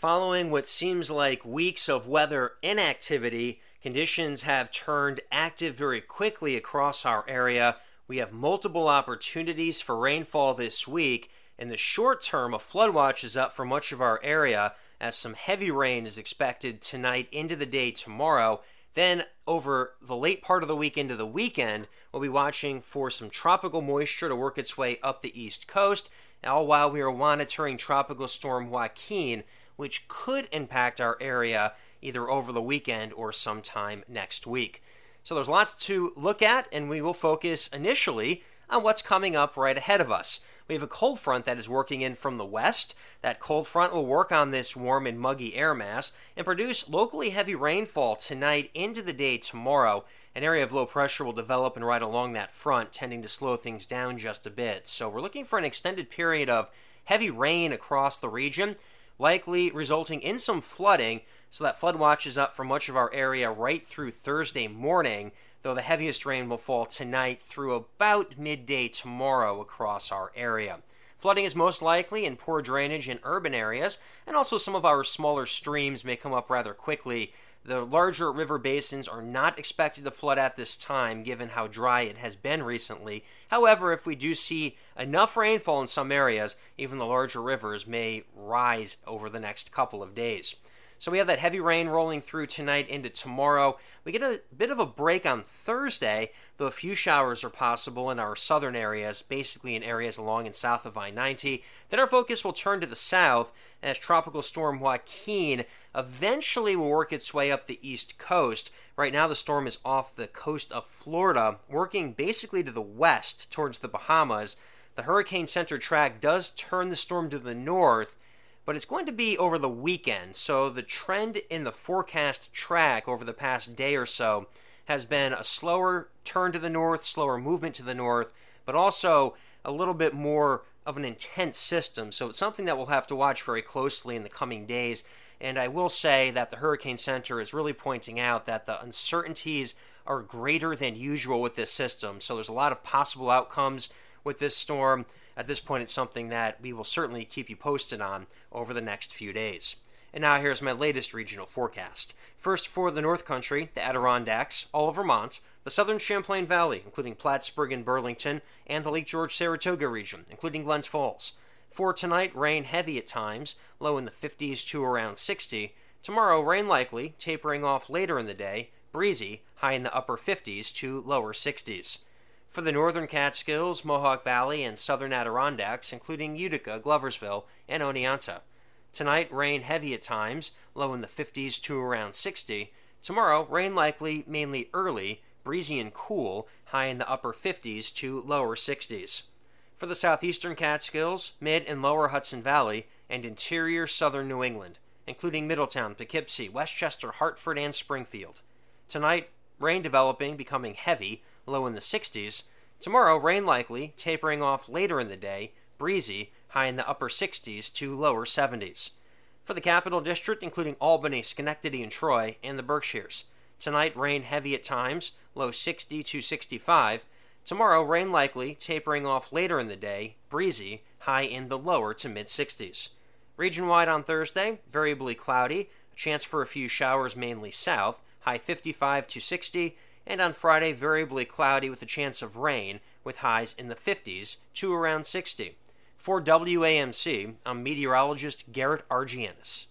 Following what seems like weeks of weather inactivity, conditions have turned active very quickly across our area. We have multiple opportunities for rainfall this week. In the short term, a flood watch is up for much of our area as some heavy rain is expected tonight into the day tomorrow. Then, over the late part of the week into the weekend, we'll be watching for some tropical moisture to work its way up the east coast, all while we are monitoring Tropical Storm Joaquin, which could impact our area either over the weekend or sometime next week. So there's lots to look at, and we will focus initially on what's coming up right ahead of us. We have a cold front that is working in from the west. That cold front will work on this warm and muggy air mass and produce locally heavy rainfall tonight into the day tomorrow. An area of low pressure will develop and ride along that front, tending to slow things down just a bit. So we're looking for an extended period of heavy rain across the region, likely resulting in some flooding, so that flood watch is up for much of our area right through Thursday morning, though the heaviest rain will fall tonight through about midday tomorrow across our area. Flooding is most likely in poor drainage in urban areas, and also some of our smaller streams may come up rather quickly. The larger river basins are not expected to flood at this time, given how dry it has been recently. However, if we do see enough rainfall in some areas, even the larger rivers may rise over the next couple of days. So we have that heavy rain rolling through tonight into tomorrow. We get a bit of a break on Thursday, though a few showers are possible in our southern areas, basically in areas along and south of I-90. Then our focus will turn to the south as Tropical Storm Joaquin eventually will work its way up the east coast. Right now the storm is off the coast of Florida, working basically to the west towards the Bahamas. The hurricane center track does turn the storm to the north, but it's going to be over the weekend, so the trend in the forecast track over the past day or so has been a slower turn to the north, slower movement to the north, but also a little bit more of an intense system, so it's something that we'll have to watch very closely in the coming days. And I will say that the Hurricane Center is really pointing out that the uncertainties are greater than usual with this system, so there's a lot of possible outcomes with this storm. At this point, it's something that we will certainly keep you posted on over the next few days. And now here's my latest regional forecast. First, for the North Country, the Adirondacks, all of Vermont, the southern Champlain Valley, including Plattsburgh and Burlington, and the Lake George-Saratoga region, including Glens Falls. For tonight, rain heavy at times, low in the 50s to around 60. Tomorrow, rain likely, tapering off later in the day, breezy, high in the upper 50s to lower 60s. For the northern Catskills, Mohawk Valley, and southern Adirondacks, including Utica, Gloversville, and Oneonta. Tonight, rain heavy at times, low in the 50s to around 60. Tomorrow, rain likely, mainly early, breezy and cool, high in the upper 50s to lower 60s. For the southeastern Catskills, mid and lower Hudson Valley, and interior southern New England, including Middletown, Poughkeepsie, Westchester, Hartford, and Springfield. Tonight, rain developing, becoming heavy, low in the 60s. Tomorrow, rain likely, tapering off later in the day, breezy, high in the upper 60s to lower 70s. For the Capital District, including Albany, Schenectady, and Troy, and the Berkshires. Tonight, rain heavy at times, low 60 to 65. Tomorrow, rain likely, tapering off later in the day, breezy, high in the lower to mid-60s. Region-wide on Thursday, variably cloudy, a chance for a few showers mainly south, high 55 to 60, and on Friday, variably cloudy with a chance of rain, with highs in the 50s to around 60. For WAMC, I'm meteorologist Garrett Argianis.